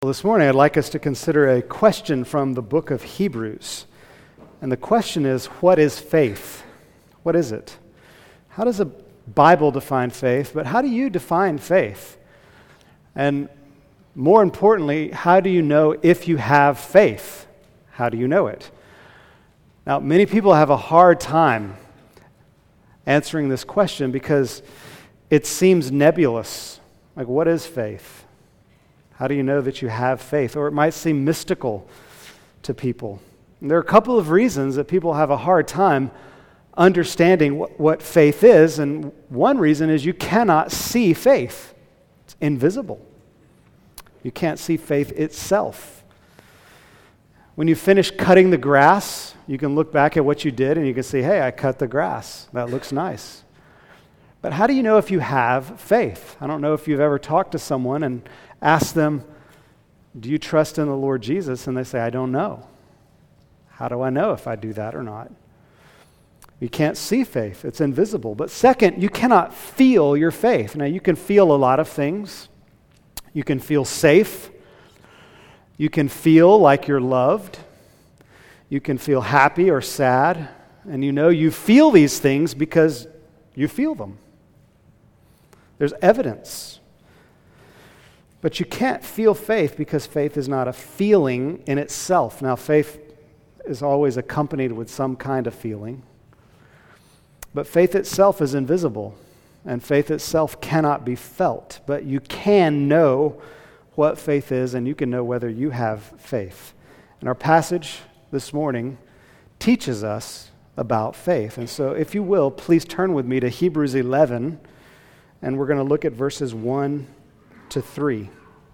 Well, this morning I'd like us to consider a question from the book of Hebrews. And the question is, what is faith? What is it? How does a Bible define faith? But how do you define faith? And more importantly, how do you know if you have faith? How do you know it? Now, many people have a hard time answering this question because it seems nebulous. Like, what is faith? How do you know that you have faith? Or it might seem mystical to people. And there are a couple of reasons that people have a hard time understanding what faith is, and one reason is you cannot see faith. It's invisible. You can't see faith itself. When you finish cutting the grass, you can look back at what you did and you can say, hey, I cut the grass. That looks nice. But how do you know if you have faith? I don't know if you've ever talked to someone and asked them, do you trust in the Lord Jesus? And they say, I don't know. How do I know if I do that or not? You can't see faith. It's invisible. But second, you cannot feel your faith. Now, you can feel a lot of things. You can feel safe. You can feel like you're loved. You can feel happy or sad. And you know you feel these things because you feel them. There's evidence. But you can't feel faith because faith is not a feeling in itself. Now, faith is always accompanied with some kind of feeling. But faith itself is invisible, and faith itself cannot be felt. But you can know what faith is, and you can know whether you have faith. And our passage this morning teaches us about faith. And so, if you will, please turn with me to Hebrews 11, and we're going to look at verses 1 to 3.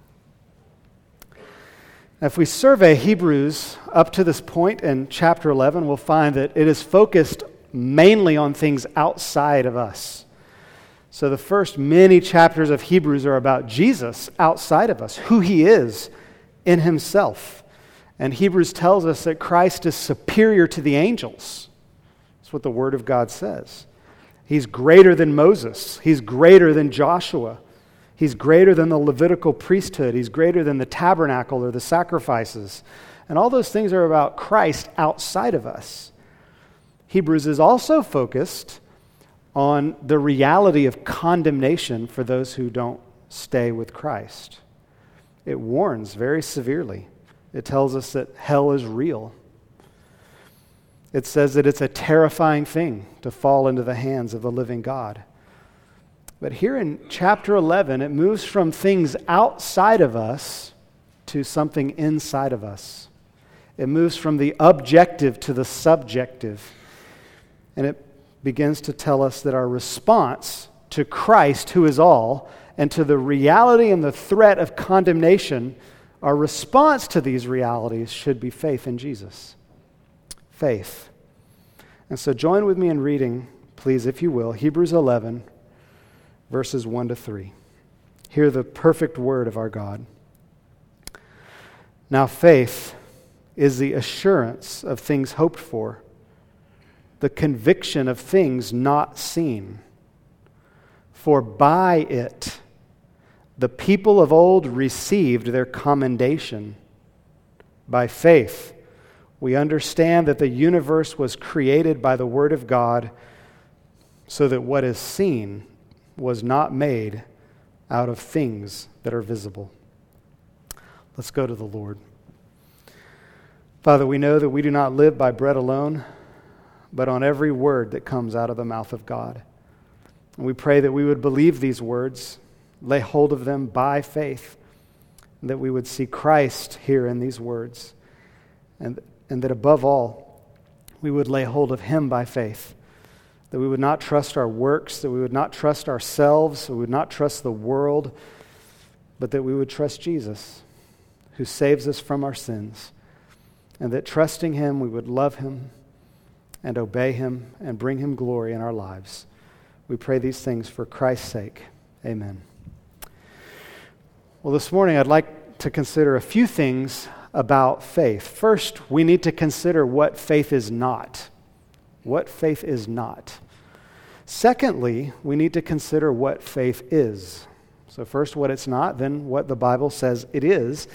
Now, if we survey Hebrews up to this point in chapter 11, we'll find that it is focused mainly on things outside of us. So the first many chapters of Hebrews are about Jesus outside of us, who he is in himself. And Hebrews tells us that Christ is superior to the angels. That's what the Word of God says. He's greater than Moses. He's greater than Joshua. He's greater than the Levitical priesthood. He's greater than the tabernacle or the sacrifices. And all those things are about Christ outside of us. Hebrews is also focused on the reality of condemnation for those who don't stay with Christ. It warns very severely. It tells us that hell is real. It says that it's a terrifying thing to fall into the hands of the living God. But here in chapter 11, it moves from things outside of us to something inside of us. It moves from the objective to the subjective. And it begins to tell us that our response to Christ, who is all, and to the reality and the threat of condemnation, our response to these realities should be faith in Jesus. Faith. And so join with me in reading, please, if you will, Hebrews 11, verses 1 to 3. Hear the perfect word of our God. Now faith is the assurance of things hoped for, the conviction of things not seen. For by it the people of old received their commendation. By faith we understand that the universe was created by the word of God, so that what is seen was not made out of things that are visible. Let's go to the Lord. Father, we know that we do not live by bread alone, but on every word that comes out of the mouth of God. And we pray that we would believe these words, lay hold of them by faith, and that we would see Christ here in these words, and that above all, we would lay hold of him by faith, that we would not trust our works, that we would not trust ourselves, that we would not trust the world, but that we would trust Jesus, who saves us from our sins, and that trusting him, we would love him and obey him and bring him glory in our lives. We pray these things for Christ's sake. Amen. Well, this morning I'd like to consider a few things about faith. First, we need to consider what faith is not. What faith is not. Secondly, we need to consider what faith is. So first what it's not, then what the Bible says it is.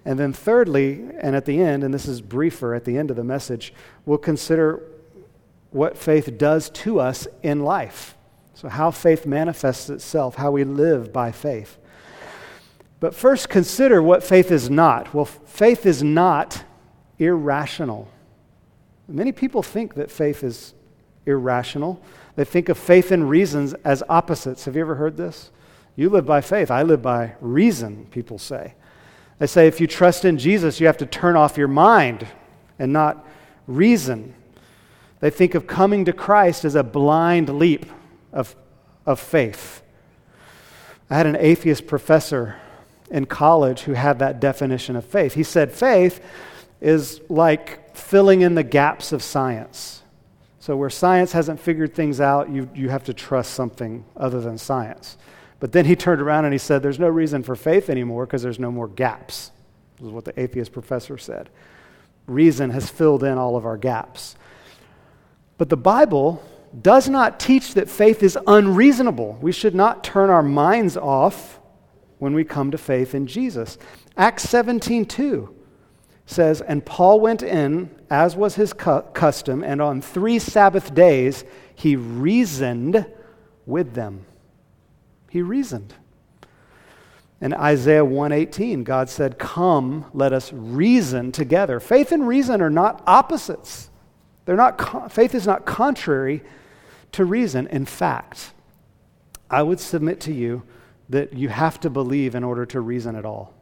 And then thirdly, and at the end, and this is briefer at the end of the message, we'll consider what faith does to us in life. So how faith manifests itself, how we live by faith. But first, consider what faith is not. Well, faith is not irrational. Many people think that faith is irrational. They think of faith and reasons as opposites. Have you ever heard this? You live by faith. I live by reason, people say. They say if you trust in Jesus, you have to turn off your mind and not reason. They think of coming to Christ as a blind leap of faith. I had an atheist professor in college who had that definition of faith. He said faith is like filling in the gaps of science. So where science hasn't figured things out, you have to trust something other than science. But then he turned around and he said there's no reason for faith anymore because there's no more gaps. This is what the atheist professor said. Reason has filled in all of our gaps. But the Bible does not teach that faith is unreasonable. We should not turn our minds off when we come to faith in Jesus. Acts 17:2 says, "And Paul went in, as was his custom, and on 3 Sabbath days he reasoned with them." He reasoned. In Isaiah 1:18, God said, "Come, let us reason together." Faith and reason are not opposites. Faith is not contrary to reason. In fact, I would submit to you that you have to believe in order to reason at all.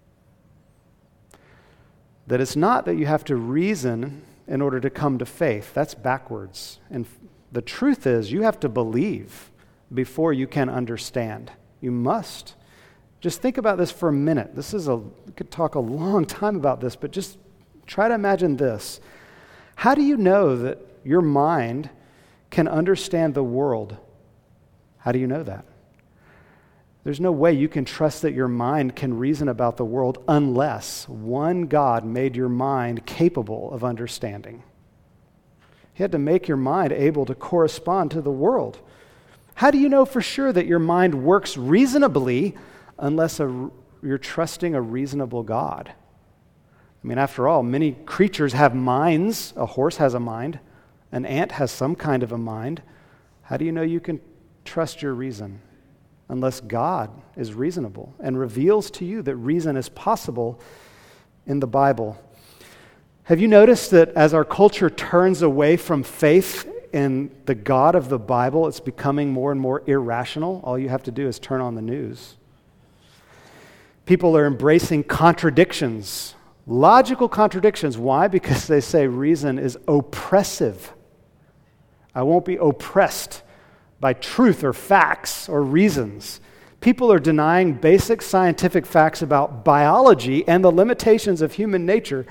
That it's not that you have to reason in order to come to faith. That's backwards. And the truth is, you have to believe before you can understand. You must. Just think about this for a minute. We could talk a long time about this, but just try to imagine this. How do you know that your mind can understand the world? How do you know that? There's no way you can trust that your mind can reason about the world unless one God made your mind capable of understanding. He had to make your mind able to correspond to the world. How do you know for sure that your mind works reasonably unless you're trusting a reasonable God? I mean, after all, many creatures have minds. A horse has a mind. An ant has some kind of a mind. How do you know you can trust your reason? Unless God is reasonable and reveals to you that reason is possible in the Bible. Have you noticed that as our culture turns away from faith in the God of the Bible, it's becoming more and more irrational? All you have to do is turn on the news. People are embracing contradictions, logical contradictions. Why? Because they say reason is oppressive. I won't be oppressed by truth or facts or reasons. People are denying basic scientific facts about biology and the limitations of human nature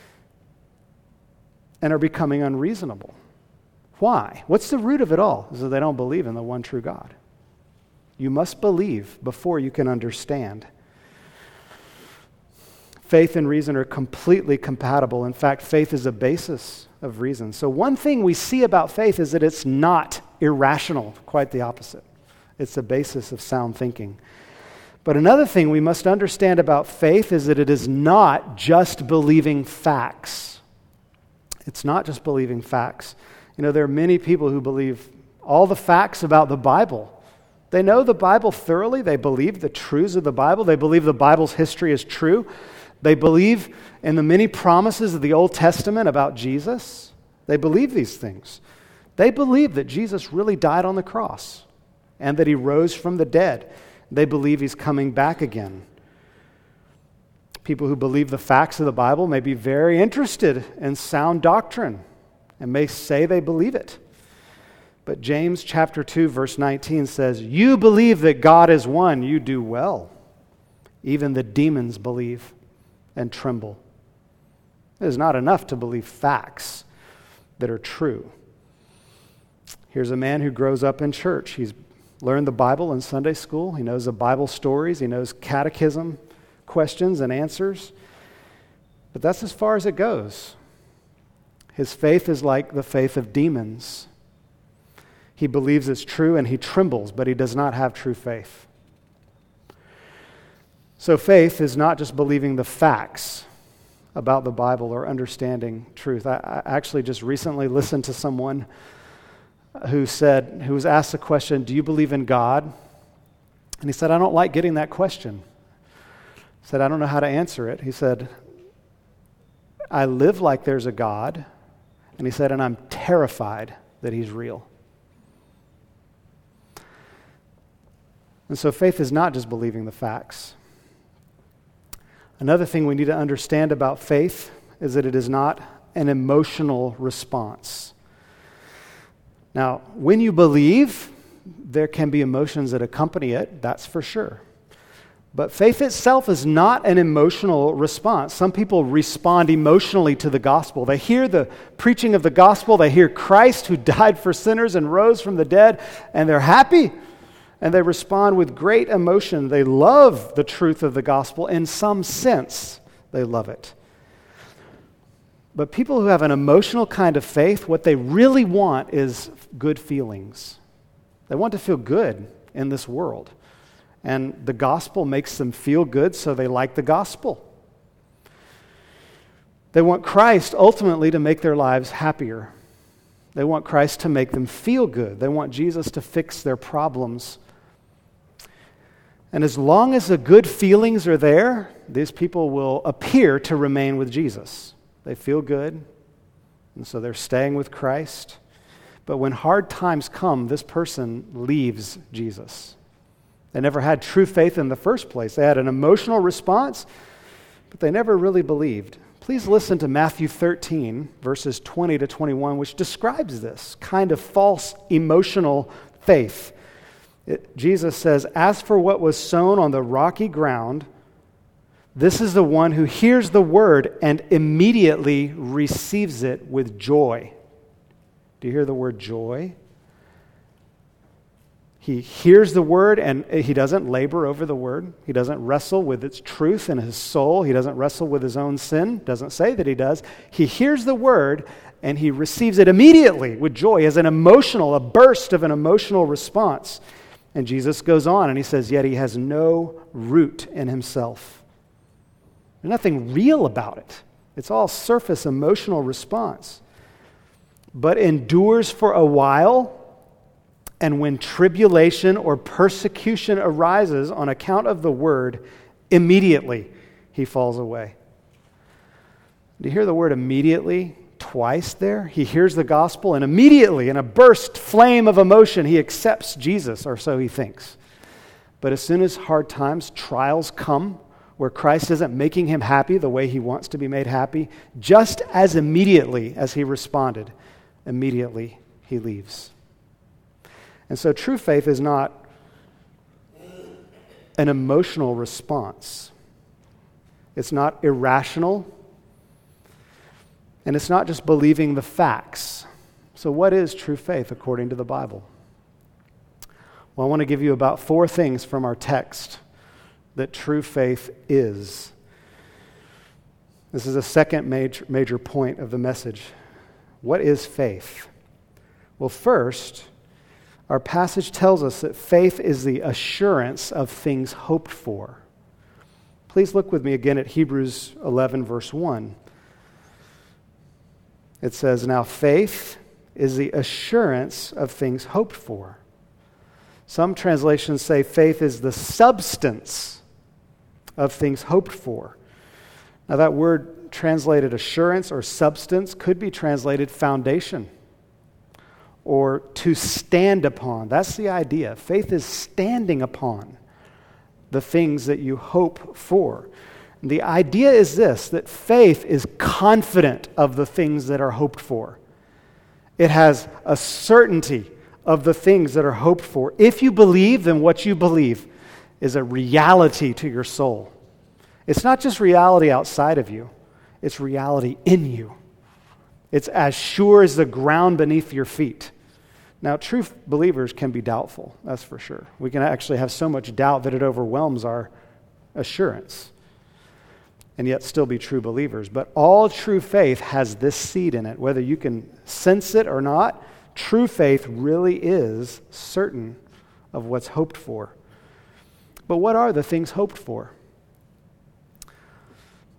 and are becoming unreasonable. Why? What's the root of it all? Is that they don't believe in the one true God. You must believe before you can understand. Faith and reason are completely compatible. In fact, faith is a basis of reason. So one thing we see about faith is that it's not irrational, quite the opposite. It's the basis of sound thinking. But another thing we must understand about faith is that it is not just believing facts. It's not just believing facts. You know, there are many people who believe all the facts about the Bible. They know the Bible thoroughly. They believe the truths of the Bible. They believe the Bible's history is true. They believe in the many promises of the Old Testament about Jesus. They believe these things. They believe that Jesus really died on the cross and that he rose from the dead. They believe he's coming back again. People who believe the facts of the Bible may be very interested in sound doctrine and may say they believe it. But James chapter 2, verse 19 says, "You believe that God is one, you do well. Even the demons believe and tremble." It is not enough to believe facts that are true. Here's a man who grows up in church. He's learned the Bible in Sunday school. He knows the Bible stories. He knows catechism questions and answers. But that's as far as it goes. His faith is like the faith of demons. He believes it's true and he trembles, but he does not have true faith. So faith is not just believing the facts about the Bible or understanding truth. I actually just recently listened to someone who was asked the question, do you believe in God? And he said, I don't like getting that question. He said, I don't know how to answer it. He said, I live like there's a God. And he said, and I'm terrified that he's real. And so faith is not just believing the facts. Another thing we need to understand about faith is that it is not an emotional response. Now, when you believe, there can be emotions that accompany it, that's for sure. But faith itself is not an emotional response. Some people respond emotionally to the gospel. They hear the preaching of the gospel, they hear Christ who died for sinners and rose from the dead, and they're happy. And they respond with great emotion. They love the truth of the gospel. In some sense, they love it. But people who have an emotional kind of faith, what they really want is good feelings. They want to feel good in this world. And the gospel makes them feel good, so they like the gospel. They want Christ ultimately to make their lives happier. They want Christ to make them feel good. They want Jesus to fix their problems. And as long as the good feelings are there, these people will appear to remain with Jesus. They feel good, and so they're staying with Christ. But when hard times come, this person leaves Jesus. They never had true faith in the first place. They had an emotional response, but they never really believed. Please listen to Matthew 13, verses 20 to 21, which describes this kind of false emotional faith. Jesus says, as for what was sown on the rocky ground, this is the one who hears the word and immediately receives it with joy. Do you hear the word joy? He hears the word and he doesn't labor over the word. He doesn't wrestle with its truth in his soul. He doesn't wrestle with his own sin. Doesn't say that he does. He hears the word and he receives it immediately with joy as a burst of an emotional response. And Jesus goes on and he says, yet he has no root in himself. There's nothing real about it. It's all surface emotional response. But endures for a while, and when tribulation or persecution arises on account of the word, immediately he falls away. Do you hear the word immediately twice there? He hears the gospel, and immediately, in a burst flame of emotion, he accepts Jesus, or so he thinks. But as soon as hard times, trials come, where Christ isn't making him happy the way he wants to be made happy, just as immediately as he responded, immediately he leaves. And so true faith is not an emotional response. It's not irrational. And it's not just believing the facts. So what is true faith according to the Bible? Well, I want to give you about 4 things from our text that true faith is. This is a second major point of the message. What is faith? Well, first, our passage tells us that faith is the assurance of things hoped for. Please look with me again at Hebrews 11, verse 1. It says, now faith is the assurance of things hoped for. Some translations say faith is the substance of things hoped for. Now that word translated assurance or substance could be translated foundation or to stand upon. That's the idea. Faith is standing upon the things that you hope for. And the idea is this, that faith is confident of the things that are hoped for. It has a certainty of the things that are hoped for. If you believe, then what you believe is a reality to your soul. It's not just reality outside of you. It's reality in you. It's as sure as the ground beneath your feet. Now, true believers can be doubtful, that's for sure. We can actually have so much doubt that it overwhelms our assurance, and yet still be true believers. But all true faith has this seed in it. Whether you can sense it or not, true faith really is certain of what's hoped for. But what are the things hoped for?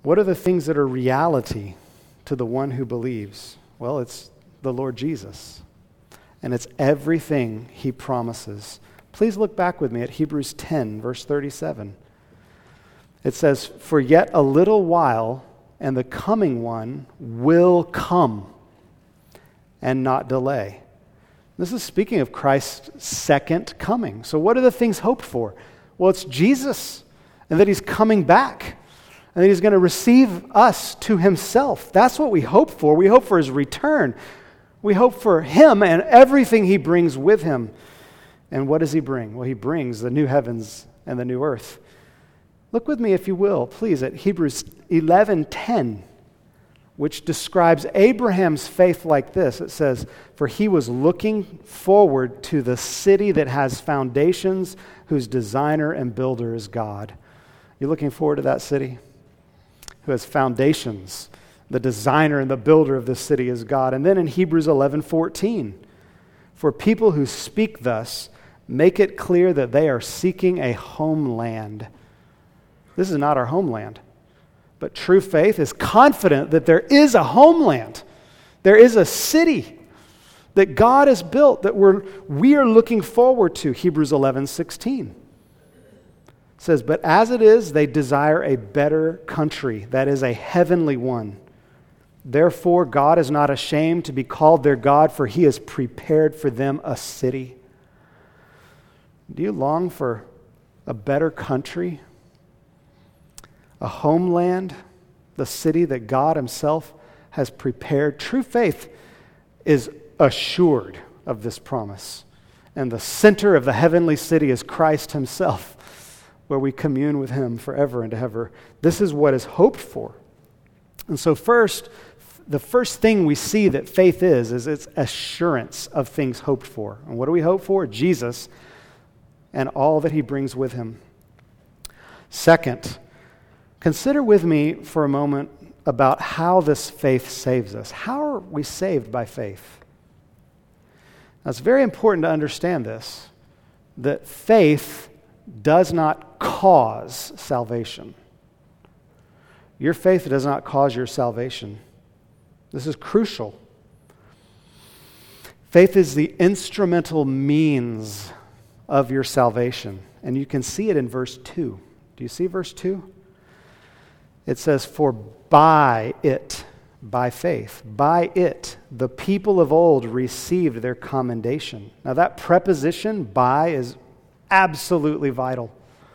What are the things that are reality to the one who believes? Well, it's the Lord Jesus. And it's everything he promises. Please look back with me at Hebrews 10, verse 37. It says, "For yet a little while, and the coming one will come and not delay." This is speaking of Christ's second coming. So what are the things hoped for? Well, it's Jesus, and that he's coming back, and that he's going to receive us to himself. That's what we hope for. We hope for his return. We hope for him and everything he brings with him. And what does he bring? Well, he brings the new heavens and the new earth. Look with me, if you will, please, at Hebrews 11:10, which describes Abraham's faith like this. It says, "For he was looking forward to the city that has foundations, whose designer and builder is God." You're looking forward to that city? Who has foundations. The designer and the builder of this city is God. And then in Hebrews 11:14, "For people who speak thus make it clear that they are seeking a homeland." This is not our homeland. But true faith is confident that there is a homeland. There is a city that God has built that we are looking forward to. Hebrews 11:16 says, "But as it is, they desire a better country, that is a heavenly one. Therefore, God is not ashamed to be called their God, for he has prepared for them a city." Do you long for a better country? A homeland? The city that God himself has prepared? True faith is assured of this promise. And the center of the heavenly city is Christ himself, where we commune with him forever and ever. This is what is hoped for. And so the first thing we see that faith is its assurance of things hoped for. And what do we hope for? Jesus and all that he brings with him. Second, consider with me for a moment about how this faith saves us. How are we saved by faith? Now, it's very important to understand this, that faith does not cause salvation. Your faith does not cause your salvation. This is crucial. Faith is the instrumental means of your salvation. And you can see it in verse 2. Do you see verse 2? It says, "For by it," by faith, "by it, the people of old received their commendation." Now that preposition, "by," is absolutely vital.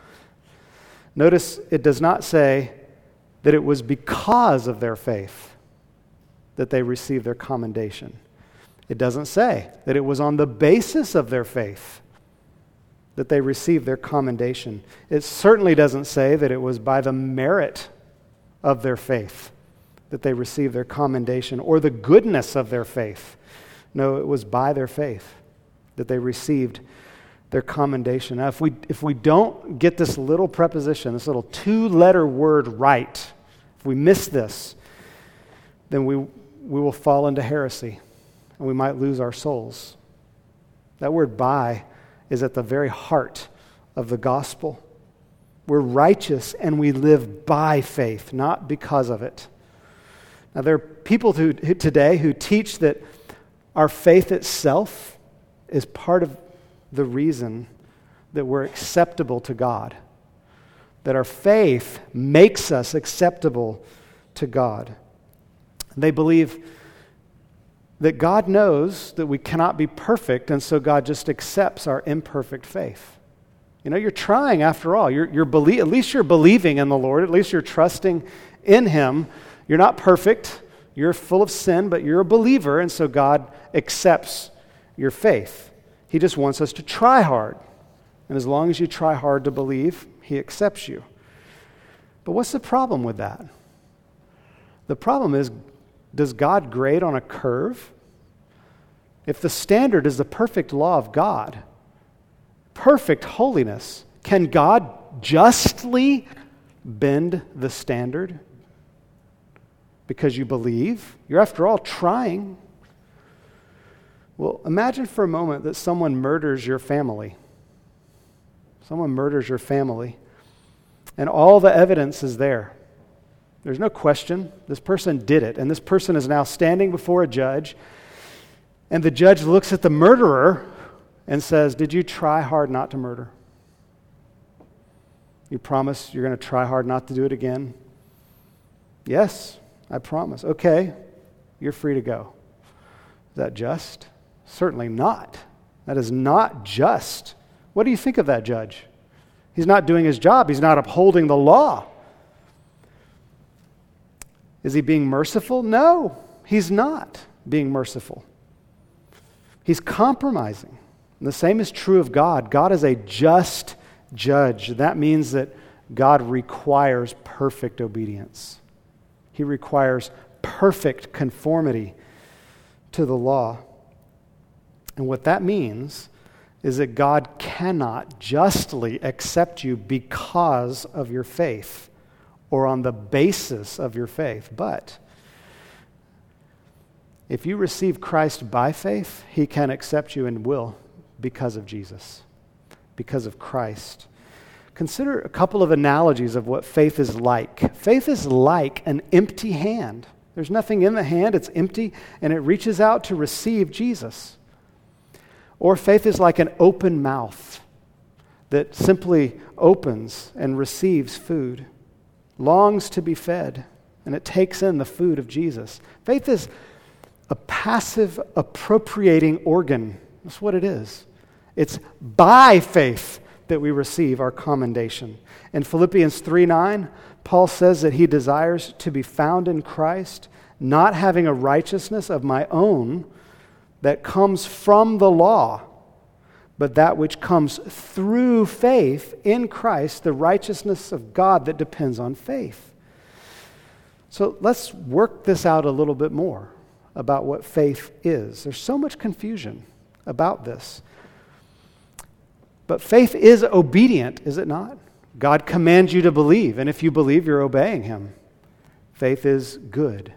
Notice it does not say that it was because of their faith that they received their commendation. It doesn't say that it was on the basis of their faith that they received their commendation. It certainly doesn't say that it was by the merit of their faith that they received their commendation or the goodness of their faith. No, it was by their faith that they received their commendation. Now, if we don't get this little preposition, this little two-letter word right, if we miss this, then we will fall into heresy and we might lose our souls. That word "by" is at the very heart of the gospel. We're righteous and we live by faith, not because of it. Now, there are people today who teach that our faith itself is part of the reason that we're acceptable to God, that our faith makes us acceptable to God. They believe that God knows that we cannot be perfect, and so God just accepts our imperfect faith. You know, you're trying after all. At least you're believing in the Lord. At least you're trusting in him. You're not perfect. You're full of sin, but you're a believer, and so God accepts your faith. He just wants us to try hard. And as long as you try hard to believe, he accepts you. But what's the problem with that? The problem is, does God grade on a curve? If the standard is the perfect law of God, perfect holiness, can God justly bend the standard because you believe? You're, after all, trying. Well, imagine for a moment that someone murders your family. Someone murders your family, and all the evidence is there. There's no question. This person did it, and this person is now standing before a judge, and the judge looks at the murderer and says, did you try hard not to murder? You promise you're going to try hard not to do it again? Yes, I promise. Okay, you're free to go. Is that just? Certainly not. That is not just. What do you think of that judge? He's not doing his job. He's not upholding the law. Is he being merciful? No, he's not being merciful. He's compromising. And the same is true of God. God is a just judge. That means that God requires perfect obedience. He requires perfect conformity to the law. And what that means is that God cannot justly accept you because of your faith or on the basis of your faith. But if you receive Christ by faith, He can accept you and will because of Jesus, because of Christ. Consider a couple of analogies of what faith is like. Faith is like an empty hand. There's nothing in the hand, it's empty, and it reaches out to receive Jesus. Or faith is like an open mouth that simply opens and receives food, longs to be fed, and it takes in the food of Jesus. Faith is a passive appropriating organ. That's what it is. It's by faith that we receive our commendation. In Philippians 3:9, Paul says that he desires to be found in Christ, not having a righteousness of my own that comes from the law, but that which comes through faith in Christ, the righteousness of God that depends on faith. So let's work this out a little bit more about what faith is. There's so much confusion about this. But faith is obedient, is it not? God commands you to believe, and if you believe, you're obeying Him. Faith is good.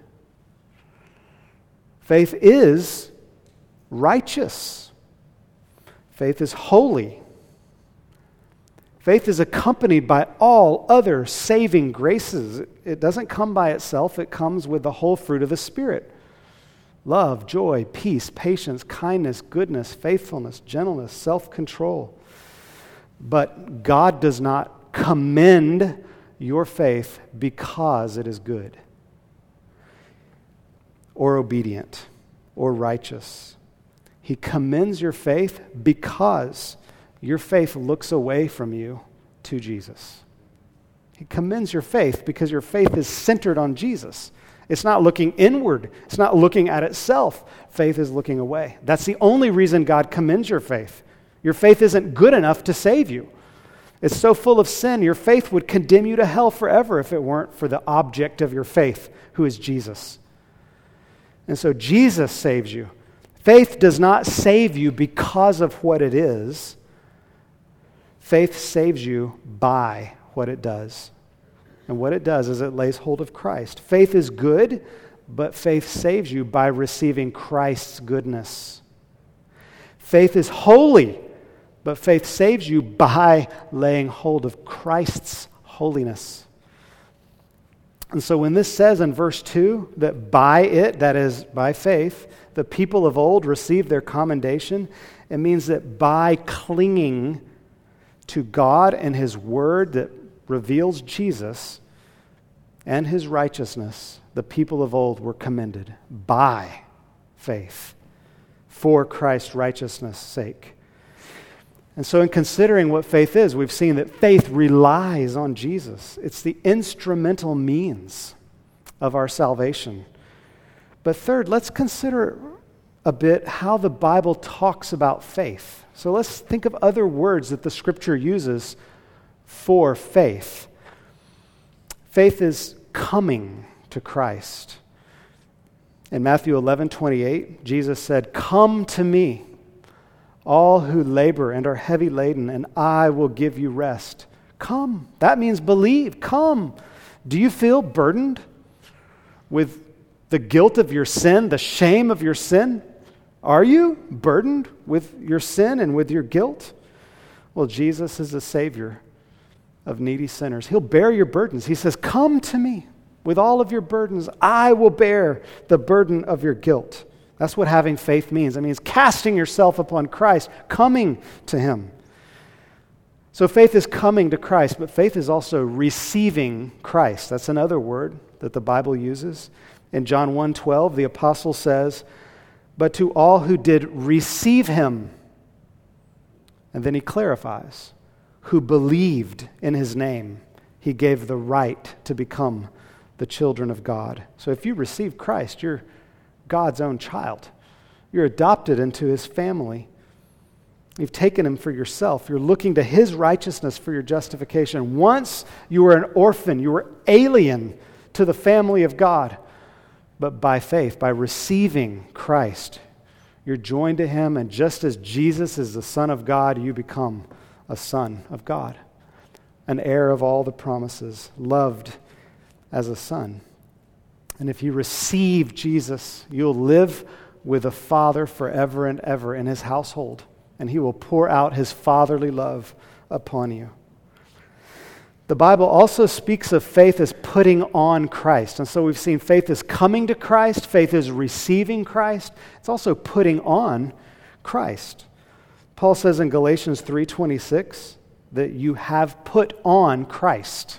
Faith is righteous. Faith is holy. Faith is accompanied by all other saving graces. It doesn't come by itself, it comes with the whole fruit of the Spirit. Love, joy, peace, patience, kindness, goodness, faithfulness, gentleness, self-control. But God does not commend your faith because it is good, or obedient, or righteous. He commends your faith because your faith looks away from you to Jesus. He commends your faith because your faith is centered on Jesus. It's not looking inward. It's not looking at itself. Faith is looking away. That's the only reason God commends your faith. Your faith isn't good enough to save you. It's so full of sin, your faith would condemn you to hell forever if it weren't for the object of your faith, who is Jesus. And so Jesus saves you. Faith does not save you because of what it is. Faith saves you by what it does. And what it does is it lays hold of Christ. Faith is good, but faith saves you by receiving Christ's goodness. Faith is holy, but faith saves you by laying hold of Christ's holiness. And so when this says in verse 2 that by it, that is by faith, the people of old received their commendation, it means that by clinging to God and His Word that reveals Jesus and His righteousness, the people of old were commended by faith for Christ's righteousness' sake. And so in considering what faith is, we've seen that faith relies on Jesus. It's the instrumental means of our salvation. But third, let's consider a bit how the Bible talks about faith. So let's think of other words that the Scripture uses for faith. Faith is coming to Christ. In Matthew 11:28, Jesus said, "Come to me, all who labor and are heavy laden, and I will give you rest." Come. That means believe. Come. Do you feel burdened with the guilt of your sin, the shame of your sin? Are you burdened with your sin and with your guilt? Well, Jesus is the Savior of needy sinners. He'll bear your burdens. He says, "Come to me." With all of your burdens, I will bear the burden of your guilt. That's what having faith means. It means casting yourself upon Christ, coming to him. So faith is coming to Christ, but faith is also receiving Christ. That's another word that the Bible uses. In John 1:12, the apostle says, "But to all who did receive him," and then he clarifies, "who believed in his name, he gave the right to become the children of God." So if you receive Christ, you're God's own child. You're adopted into his family. You've taken him for yourself. You're looking to his righteousness for your justification. Once you were an orphan, you were alien to the family of God. But by faith, by receiving Christ, you're joined to him, and just as Jesus is the Son of God, you become a son of God, an heir of all the promises, loved as a son. And if you receive Jesus, you'll live with the Father forever and ever in his household, and he will pour out his fatherly love upon you. The Bible also speaks of faith as putting on Christ. And so we've seen faith is coming to Christ, faith is receiving Christ. It's also putting on Christ. Paul says in Galatians 3:26 that you have put on Christ.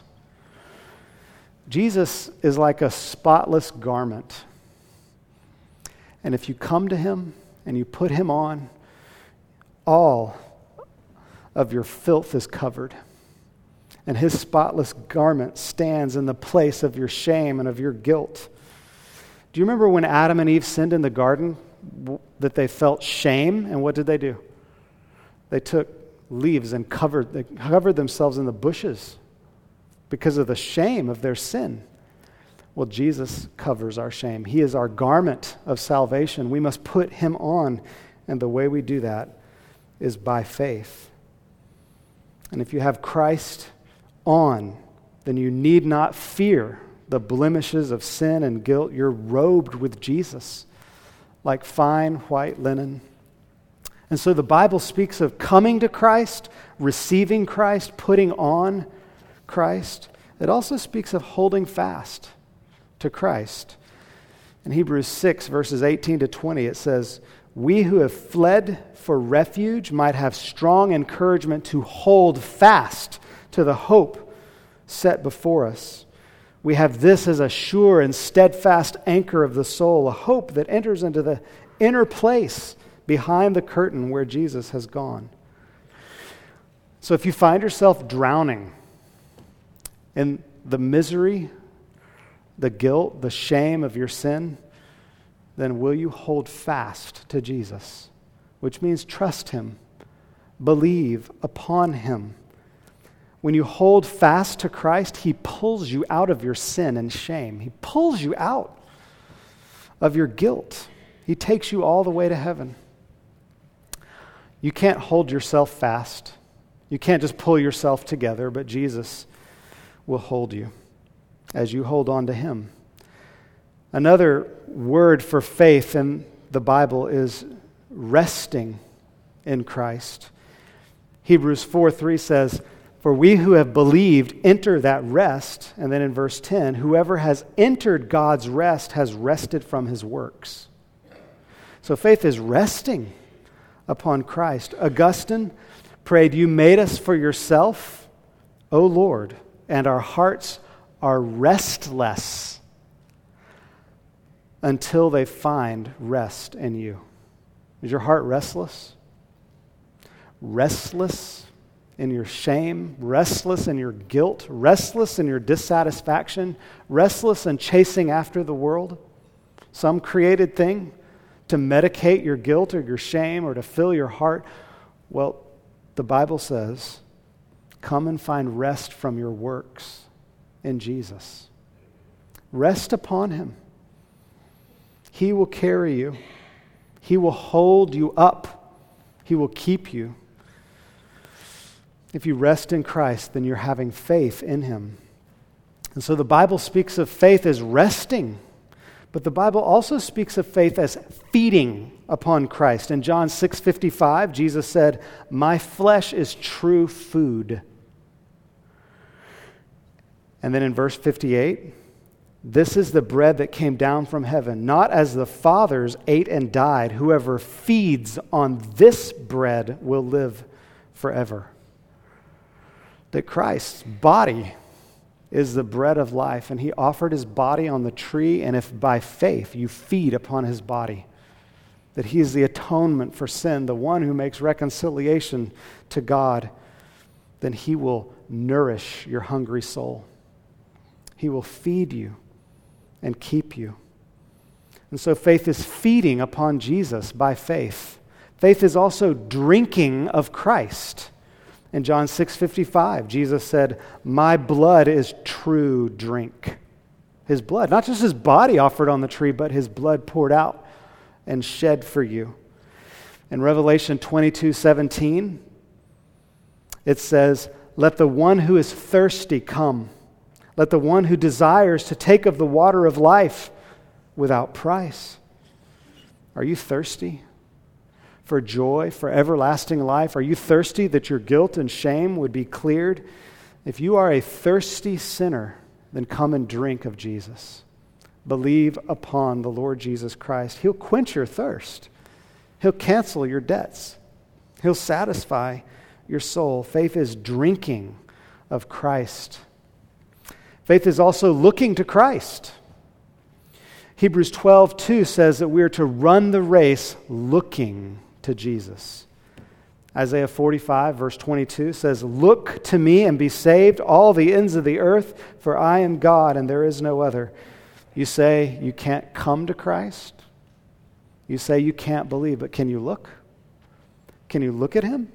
Jesus is like a spotless garment. And if you come to him and you put him on, all of your filth is covered. And his spotless garment stands in the place of your shame and of your guilt. Do you remember when Adam and Eve sinned in the garden, that they felt shame? And what did they do? They took leaves and covered themselves in the bushes because of the shame of their sin. Well, Jesus covers our shame. He is our garment of salvation. We must put him on, and the way we do that is by faith. And if you have Christ on, then you need not fear the blemishes of sin and guilt. You're robed with Jesus like fine white linen. And so the Bible speaks of coming to Christ, receiving Christ, putting on Christ. It also speaks of holding fast to Christ. In Hebrews 6, verses 18 to 20, it says, "We who have fled for refuge might have strong encouragement to hold fast to the hope set before us. We have this as a sure and steadfast anchor of the soul, a hope that enters into the inner place behind the curtain where Jesus has gone." So if you find yourself drowning in the misery, the guilt, the shame of your sin, then will you hold fast to Jesus? Which means trust him, believe upon him. When you hold fast to Christ, he pulls you out of your sin and shame. He pulls you out of your guilt. He takes you all the way to heaven. You can't hold yourself fast. You can't just pull yourself together, but Jesus will hold you as you hold on to him. Another word for faith in the Bible is resting in Christ. Hebrews 4:3 says, "For we who have believed enter that rest." And then in verse 10, "Whoever has entered God's rest has rested from his works." So faith is resting upon Christ. Augustine prayed, "You made us for yourself, O Lord, and our hearts are restless until they find rest in you." Is your heart restless? Restless in your shame, restless in your guilt, restless in your dissatisfaction, restless in chasing after the world, some created thing to medicate your guilt or your shame or to fill your heart? Well, the Bible says, come and find rest from your works in Jesus. Rest upon him. He will carry you. He will hold you up. He will keep you. If you rest in Christ, then you're having faith in him. And so the Bible speaks of faith as resting, but the Bible also speaks of faith as feeding upon Christ. In John 6:55, Jesus said, "My flesh is true food." And then in verse 58, This is the bread that came down from heaven, not as the fathers ate and died. Whoever feeds on this bread will live forever. That Christ's body is the bread of life, and he offered his body on the tree, and if by faith you feed upon his body, that he is the atonement for sin, the one who makes reconciliation to God, then he will nourish your hungry soul. He will feed you and keep you. And so faith is feeding upon Jesus by faith. Faith is also drinking of Christ. In John 6:55, Jesus said, "My blood is true drink." His blood, not just his body offered on the tree, but his blood poured out and shed for you. In Revelation 22:17, it says, "Let the one who is thirsty come. Let the one who desires to take of the water of life without price." Are you thirsty for joy, for everlasting life? Are you thirsty that your guilt and shame would be cleared? If you are a thirsty sinner, then come and drink of Jesus. Believe upon the Lord Jesus Christ. He'll quench your thirst. He'll cancel your debts. He'll satisfy your soul. Faith is drinking of Christ. Faith is also looking to Christ. Hebrews 12:2 says that we are to run the race looking to Jesus. Isaiah 45 verse 22 says, "Look to me and be saved, all the ends of the earth, for I am God and there is no other." You say you can't come to Christ. You say you can't believe, but can you look? Can you look at him?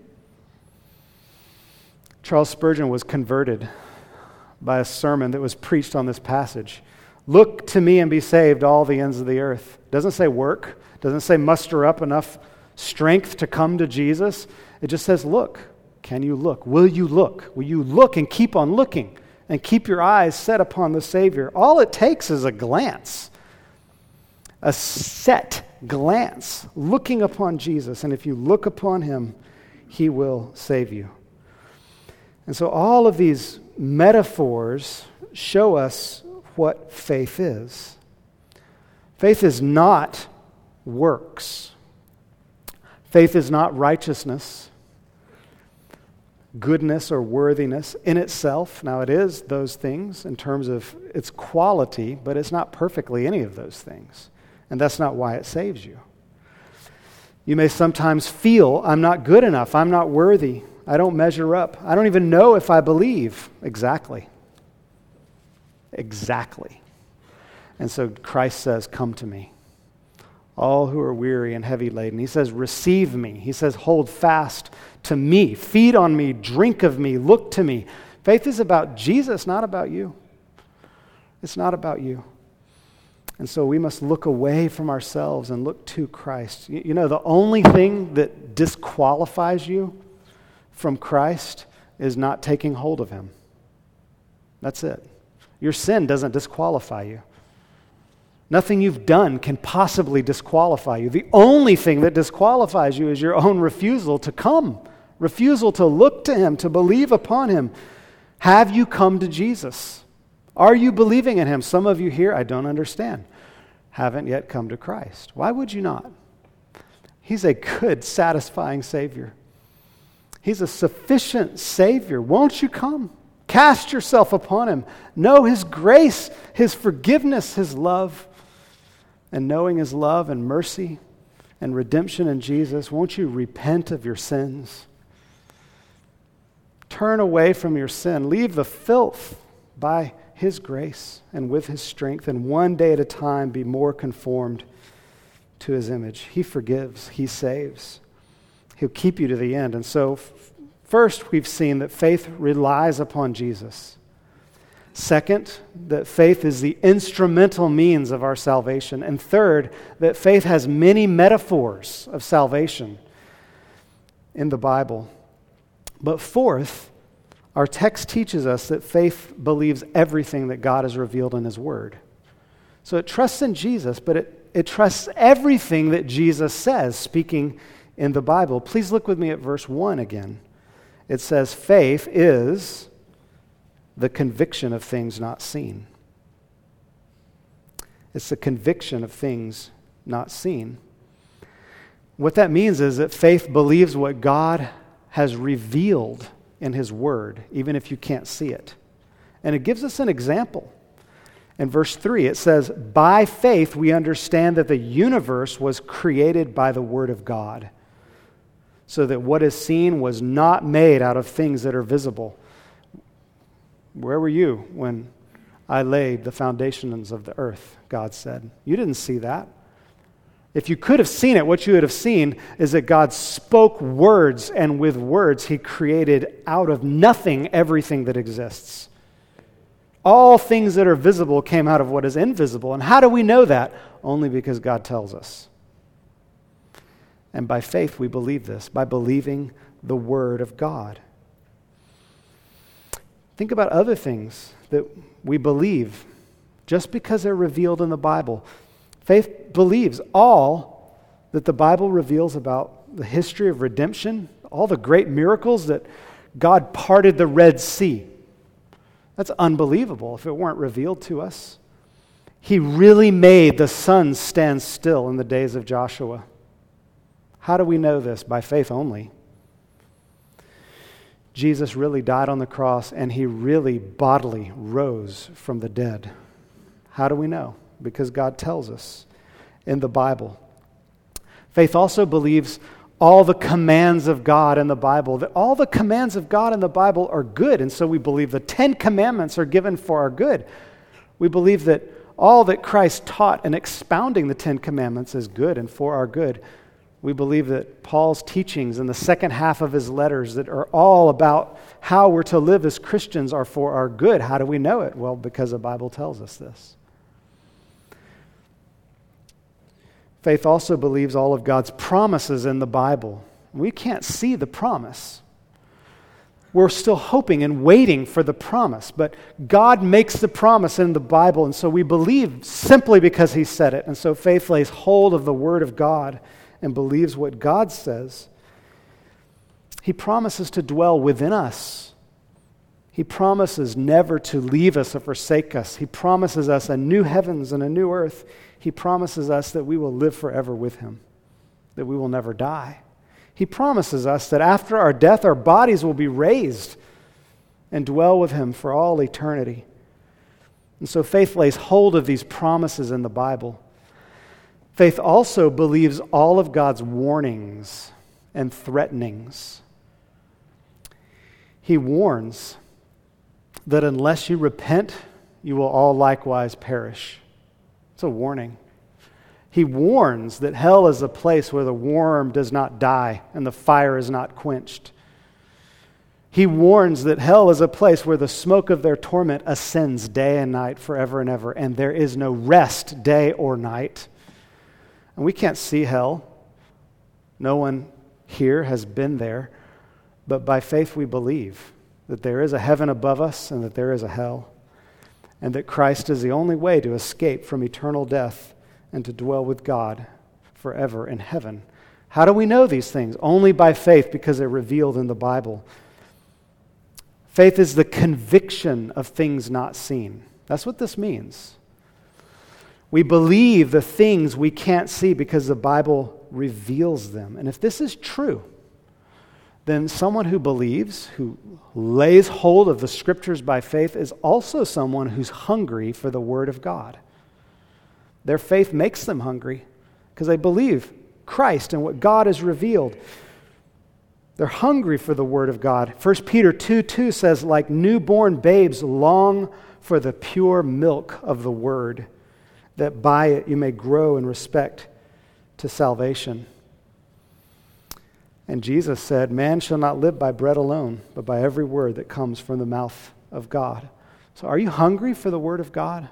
Charles Spurgeon was converted by a sermon that was preached on this passage. Look to me and be saved, all the ends of the earth. It doesn't say work. It doesn't say muster up enough strength to come to Jesus. It just says look. Can you look? Will you look? Will you look and keep on looking and keep your eyes set upon the Savior? All it takes is a glance, a set glance, looking upon Jesus. And if you look upon him, he will save you. And so all of these metaphors show us what faith is. Faith is not works. Faith is not righteousness, goodness, or worthiness in itself. Now, it is those things in terms of its quality, but it's not perfectly any of those things. And that's not why it saves you. You may sometimes feel, I'm not good enough, I'm not worthy, I don't measure up, I don't even know if I believe. Exactly. And so Christ says, come to me, all who are weary and heavy laden. He says, receive me. He says, hold fast to me, feed on me, drink of me, look to me. Faith is about Jesus, not about you. It's not about you. And so we must look away from ourselves and look to Christ. You know, the only thing that disqualifies you from Christ is not taking hold of him. That's it. Your sin doesn't disqualify you. Nothing you've done can possibly disqualify you. The only thing that disqualifies you is your own refusal to come, refusal to look to him, to believe upon him. Have you come to Jesus? Are you believing in him? Some of you here, I don't understand, haven't yet come to Christ. Why would you not? He's a good, satisfying Savior. He's a sufficient Savior. Won't you come? Cast yourself upon him. Know his grace, his forgiveness, his love. And knowing his love and mercy and redemption in Jesus, won't you repent of your sins? Turn away from your sin. Leave the filth by his grace and with his strength, and one day at a time be more conformed to his image. He forgives. He saves. He'll keep you to the end. And so, first, we've seen that faith relies upon Jesus. Second, that faith is the instrumental means of our salvation. And third, that faith has many metaphors of salvation in the Bible. But fourth, our text teaches us that faith believes everything that God has revealed in his word. So it trusts in Jesus, but it trusts everything that Jesus says, speaking in the Bible. Please look with me at verse 1 again. It says, faith is the conviction of things not seen. It's the conviction of things not seen. What that means is that faith believes what God has revealed in His Word, even if you can't see it. And it gives us an example. In verse 3, it says, "By faith we understand that the universe was created by the Word of God, so that what is seen was not made out of things that are visible." Where were you when I laid the foundations of the earth, God said. You didn't see that. If you could have seen it, what you would have seen is that God spoke words, and with words He created out of nothing everything that exists. All things that are visible came out of what is invisible. And how do we know that? Only because God tells us. And by faith we believe this, by believing the Word of God. Think about other things that we believe just because they're revealed in the Bible. Faith believes all that the Bible reveals about the history of redemption, all the great miracles that God parted the Red Sea. That's unbelievable if it weren't revealed to us. He really made the sun stand still in the days of Joshua. How do we know this? By faith only. Jesus really died on the cross, and He really bodily rose from the dead. How do we know? Because God tells us in the Bible. Faith also believes all the commands of God in the Bible, that all the commands of God in the Bible are good, and so we believe the 10 commandments are given for our good. We believe that all that Christ taught in expounding the 10 commandments is good and for our good. We believe that Paul's teachings in the second half of his letters that are all about how we're to live as Christians are for our good. How do we know it? Well, because the Bible tells us this. Faith also believes all of God's promises in the Bible. We can't see the promise. We're still hoping and waiting for the promise, but God makes the promise in the Bible, and so we believe simply because He said it. And so faith lays hold of the Word of God and believes what God says. He promises to dwell within us. He promises never to leave us or forsake us. He promises us a new heavens and a new earth. He promises us that we will live forever with Him, that we will never die. He promises us that after our death, our bodies will be raised and dwell with Him for all eternity. And so faith lays hold of these promises in the Bible. Faith also believes all of God's warnings and threatenings. He warns that unless you repent, you will all likewise perish. It's a warning. He warns that hell is a place where the worm does not die and the fire is not quenched. He warns that hell is a place where the smoke of their torment ascends day and night forever and ever, and there is no rest day or night. And we can't see hell. No one here has been there. But by faith we believe that there is a heaven above us and that there is a hell, and that Christ is the only way to escape from eternal death and to dwell with God forever in heaven. How do we know these things? Only by faith, because they're revealed in the Bible. Faith is the conviction of things not seen. That's what this means. We believe the things we can't see because the Bible reveals them. And if this is true, then someone who believes, who lays hold of the Scriptures by faith, is also someone who's hungry for the Word of God. Their faith makes them hungry because they believe Christ and what God has revealed. They're hungry for the Word of God. 1 Peter 2:2 says, like newborn babes long for the pure milk of the Word, that by it you may grow in respect to salvation. And Jesus said, man shall not live by bread alone, but by every word that comes from the mouth of God. So are you hungry for the Word of God?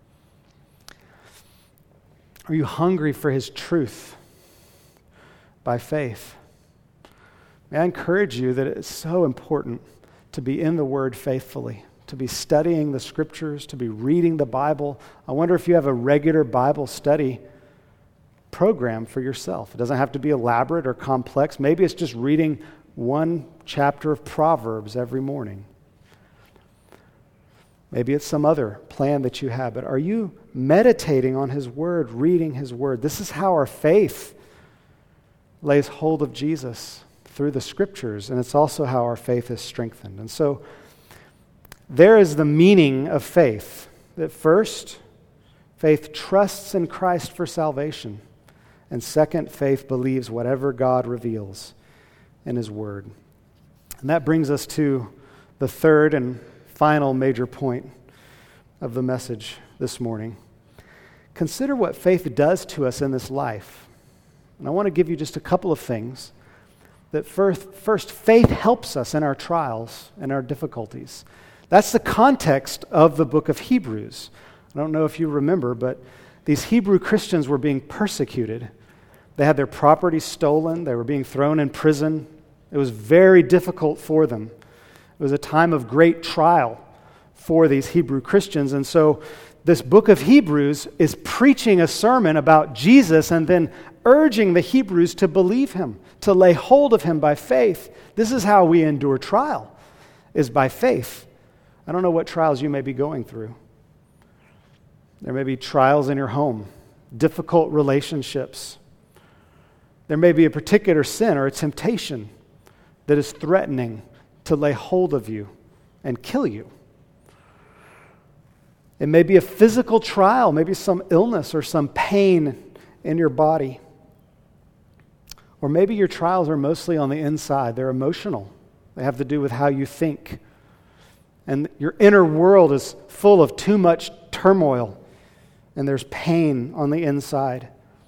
Are you hungry for His truth by faith? May I encourage you that it's so important to be in the Word faithfully, to be studying the Scriptures, to be reading the Bible. I wonder if you have a regular Bible study program for yourself. It doesn't have to be elaborate or complex. Maybe it's just reading one chapter of Proverbs every morning. Maybe it's some other plan that you have, but are you meditating on His Word, reading His Word? This is how our faith lays hold of Jesus through the Scriptures, and it's also how our faith is strengthened. And so there is the meaning of faith, that first, faith trusts in Christ for salvation, and second, faith believes whatever God reveals in His Word. And that brings us to the third and final major point of the message this morning. Consider what faith does to us in this life. And I want to give you just a couple of things. That first, faith helps us in our trials and our difficulties. That's the context of the book of Hebrews. I don't know if you remember, but these Hebrew Christians were being persecuted. They had their property stolen. They were being thrown in prison. It was very difficult for them. It was a time of great trial for these Hebrew Christians. And so this book of Hebrews is preaching a sermon about Jesus and then urging the Hebrews to believe Him, to lay hold of Him by faith. This is how we endure trial, is by faith. I don't know what trials you may be going through. There may be trials in your home, difficult relationships. There may be a particular sin or a temptation that is threatening to lay hold of you and kill you. It may be a physical trial, maybe some illness or some pain in your body. Or maybe your trials are mostly on the inside. They're emotional. They have to do with how you think. And your inner world is full of too much turmoil, and there's pain on the inside.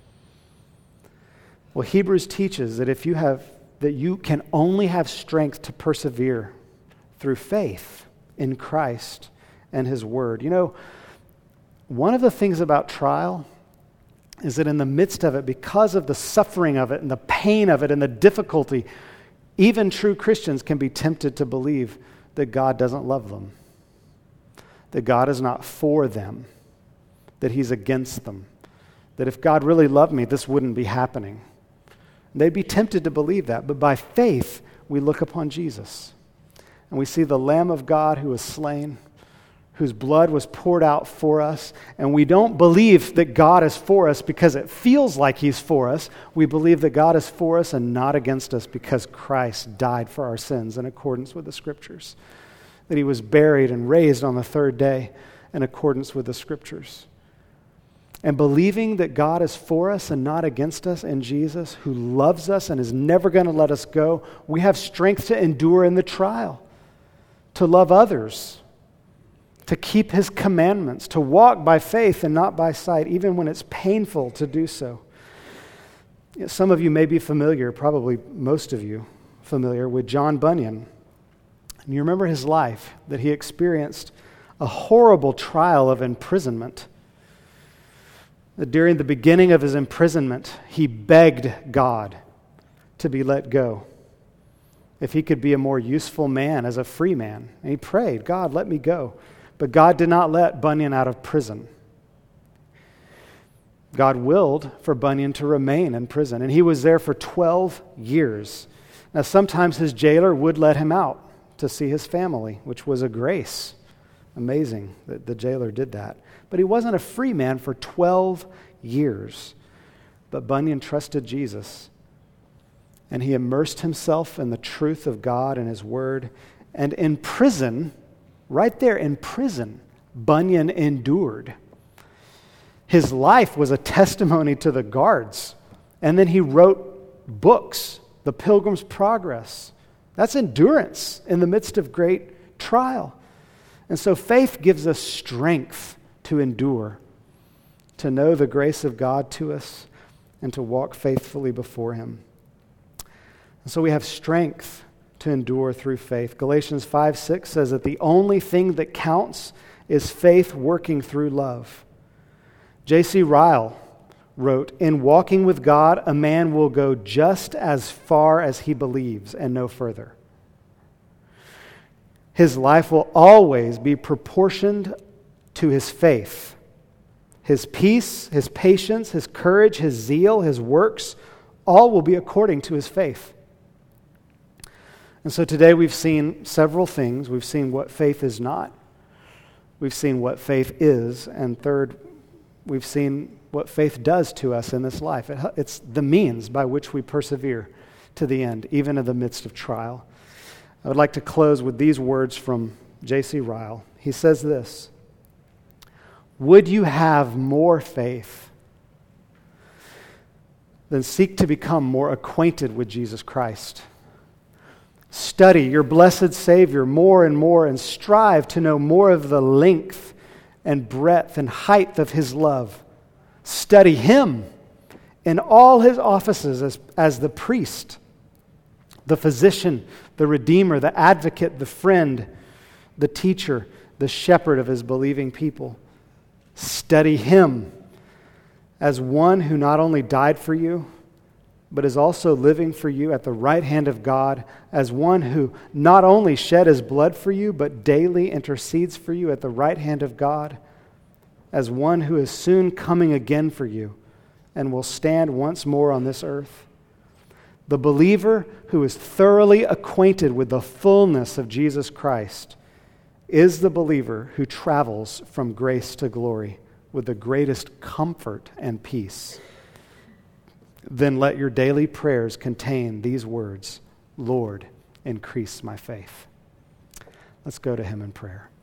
Well, Hebrews teaches that that you can only have strength to persevere through faith in Christ and His Word. You know, one of the things about trial is that in the midst of it, because of the suffering of it and the pain of it and the difficulty, even true Christians can be tempted to believe that God doesn't love them, that God is not for them, that He's against them, that if God really loved me, this wouldn't be happening. They'd be tempted to believe that, but by faith, we look upon Jesus, and we see the Lamb of God who was slain, whose blood was poured out for us, and we don't believe that God is for us because it feels like He's for us. We believe that God is for us and not against us because Christ died for our sins in accordance with the Scriptures, that He was buried and raised on the third day in accordance with the Scriptures. And believing that God is for us and not against us in Jesus, who loves us and is never going to let us go, we have strength to endure in the trial, to love others, to keep His commandments, to walk by faith and not by sight, even when it's painful to do so. Some of you may be familiar, probably most of you familiar, with John Bunyan. And you remember his life, that he experienced a horrible trial of imprisonment. That during the beginning of his imprisonment, he begged God to be let go, if he could be a more useful man as a free man. And he prayed, God, let me go. But God did not let Bunyan out of prison. God willed for Bunyan to remain in prison, and he was there for 12 years. Now, sometimes his jailer would let him out to see his family, which was a grace. Amazing that the jailer did that. But he wasn't a free man for 12 years. But Bunyan trusted Jesus, and he immersed himself in the truth of God and His Word. And in prison, right there in prison, Bunyan endured. His life was a testimony to the guards. And then he wrote books, The Pilgrim's Progress. That's endurance in the midst of great trial. And so faith gives us strength to endure, to know the grace of God to us, and to walk faithfully before Him. And so we have strength to endure through faith. Galatians 5:6 says that the only thing that counts is faith working through love. J.C. Ryle wrote, "In walking with God, a man will go just as far as he believes and no further. His life will always be proportioned to his faith. His peace, his patience, his courage, his zeal, his works, all will be according to his faith." And so today we've seen several things. We've seen what faith is not. we've seen what faith is, and third, we've seen what faith does to us in this life. It's the means by which we persevere to the end, even in the midst of trial. I would like to close with these words from J.C. Ryle. He says this: "Would you have more faith? Then seek to become more acquainted with Jesus Christ. Study your blessed Savior more and more, and strive to know more of the length and breadth and height of His love. Study Him in all His offices as the priest, the physician, the redeemer, the advocate, the friend, the teacher, the shepherd of His believing people. Study Him as one who not only died for you, but is also living for you at the right hand of God, as one who not only shed His blood for you, but daily intercedes for you at the right hand of God, as one who is soon coming again for you and will stand once more on this earth. The believer who is thoroughly acquainted with the fullness of Jesus Christ is the believer who travels from grace to glory with the greatest comfort and peace. Then let your daily prayers contain these words: Lord, increase my faith." Let's go to Him in prayer.